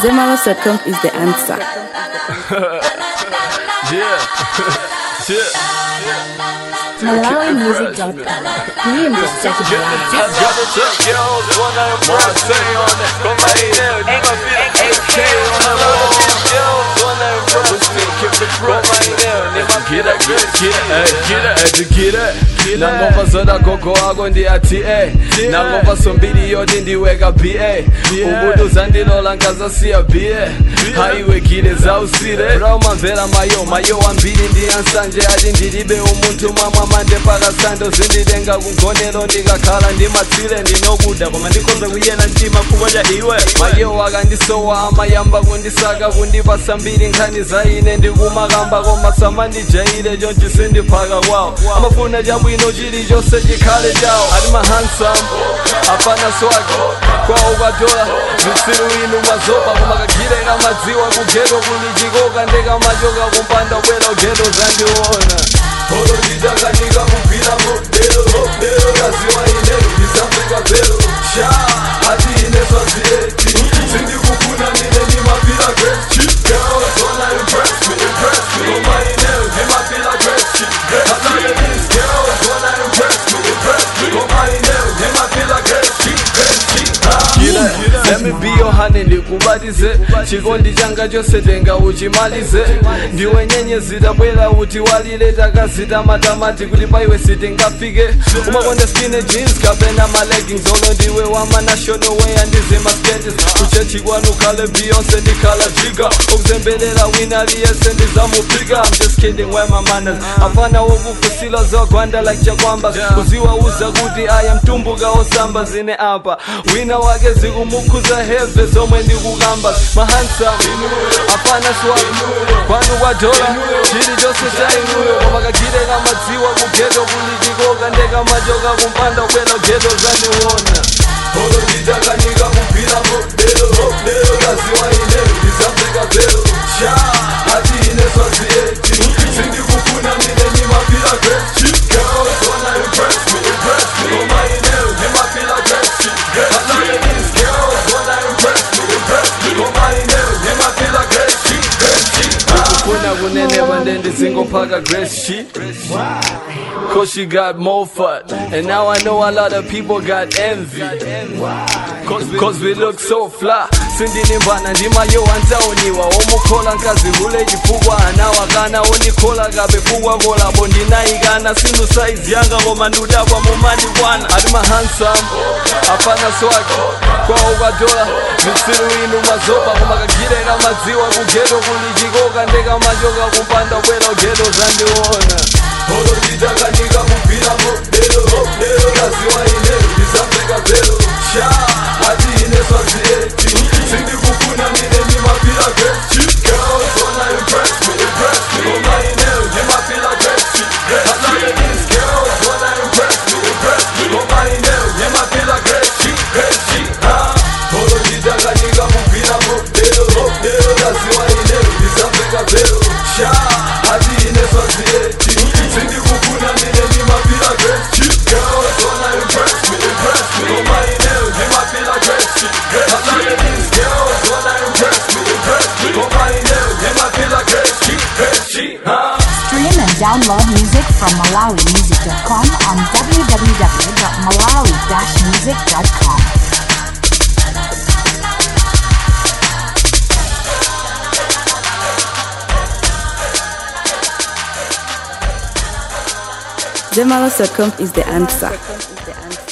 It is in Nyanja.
Zemaros.com is the answer. MalawiMusic.com. Dream is second Nangova zoda gogo wako ndi ati nangova sombili yoti ndiweka BA ubudu zandilola nkazasiya BA haiwe gile zausile braumamvera mayo wambili ndi ansanje ati ndilibe umuntu mwamwa mande paka sando zinditenga kugonero ndikakhala ndi matsile ndinokuda koma ndikhoza kuyena mtima kukonja iwe mayo wakandisowa amayamba kundisaka kundipasa mbili nkhani za ine ndikumakamba koma samandijaile chonchi sindiphaka kwawo amafuna chabwino chilichonse chikhale chawo ati mahandsome apana swag kwawo kwadola mtsilu inu mazopa koma kagile kamadziwa kugeto kulichikoka ndekamachoka kumpanda bwera ugeto zandiona olo ndidakanika kugwira modelo kaziwa ine ndisambeka velo sha ati ine swazieti sindikufuna nine ndimapila great shit girls wanna impress me koma ine ndimapila great shit these girls wanna impress me koma ine ndimapila great shit let me be your honey ndikubatize chikondi changa chose tenga uchimalize ndiwe nyenyezita bwera uti walile takazita matamati kuti paiwe sitingafike umakonda skinny jeans kapena maleggings olo ndiwe wama national way andizima skates kuchechi kwanu khale Beyonce ndikhala jiga ukuzembelela wina liyese ndizamupika I'm just kidding where my manners afana wokufusila zogwanda like chakwamba kuziwa uza kuti aya mtumbuka osamba zine apa wina wake zikumukhuza heve zomwe ndikukamba mahandsome afana swag kwanu kwadola chili chose cha inuyo koma kagile kamadziwa kugeto kulichikoka ndekamachoka kumpanda bwera geto zandiona olo ndidakanika kugwira modelo kaziwa ine ndisambeka velo sha ati ine swazieti sindikufuna nine ndimapila great shit girls wanna impress me koma ine ndimapila great shit these girls wanna impress me koma ine ndimapila great shit ukufuna kunenepa ndendizingophaka great shit cause she got more fun and now I know a lot of people got envy cause we look so fly sindinimbana ndimayo antaoniwa omukhola nkazi kule chifukwa anawakana onikhola kabe fukwa kolabo ndinayikana sindu size yanga koma ndudakwa mumandikwana ati mahandsome afana swag kwawo kwadola mtsilu inu mazopa koma kagile kamadziwa kugeto kulichikoka ndekamachoka kumpanda bwera ugeto zandiona olo ndidakanika kugwira modelo kaziwa ine ndisambeka velo sha ati ine swazieti sindikufuna nine ndimapila great shit girls wanna impress me koma ine ndimapila great shit these girls wanna impress me koma ine ndimapila great shit olo ndidakanika kugwira modelo kaziwa ine ndisambeka velo sha ati ine swazieti sindikufuna nine ndimapila great shit girls wanna impress me koma ine ndimapila great shit these girls wanna impress me koma ine ndimapila great shit Stream and download music from MalawiMusic.com on www.malawi-music.com. Zemaros.com is the answer.